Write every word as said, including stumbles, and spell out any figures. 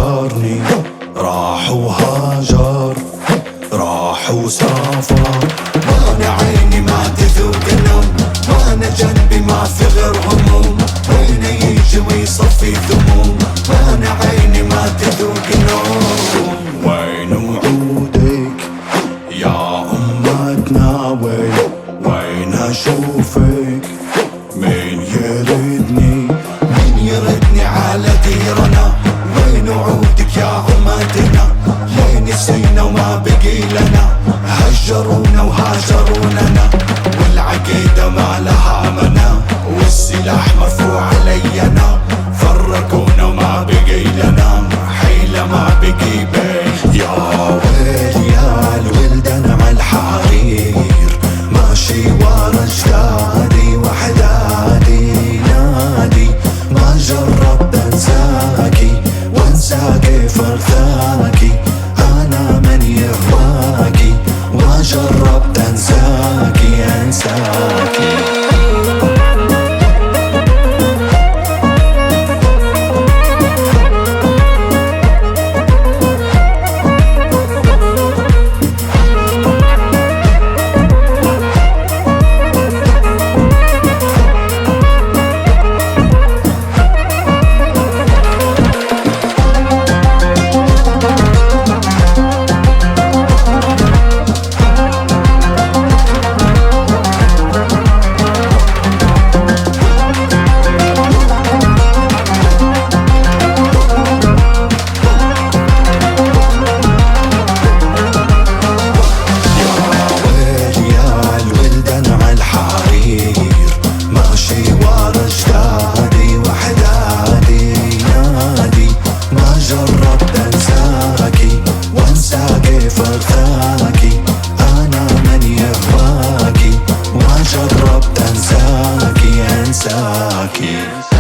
هجرني، راح وهاجر، راح وسافر. ما انا عيني ما تذوق النوم، ما انا جنبي ما في غير هموم، وين يجي ويصفي ذموم. ما انا عيني ما تذوق النوم. وين وعودك يا امتنا، وين وين اشوفك؟ مين يردني مين يردني على ديرنا؟ وين وعودك يا امتنا؟ ليه نسينا وما بقي لنا؟ هجرونا وهاجروننا، والعقيدة ما لها منا، والسلاح مرفوع علينا. فرقونا وما بقي لنا حيلة، ما بقي بين. يا ويل يا الولدان عالحرير، ماشي ورا اجدادي وحدادي نادي. ما جربت انساكي وانسى كيف ارثاكي، انا من يهواكي. ما جربت انساكي انساكي. جربت انساكي وانسى كيف ارثاكي، انا من يهواكي. ما جربت انساكي انساكي.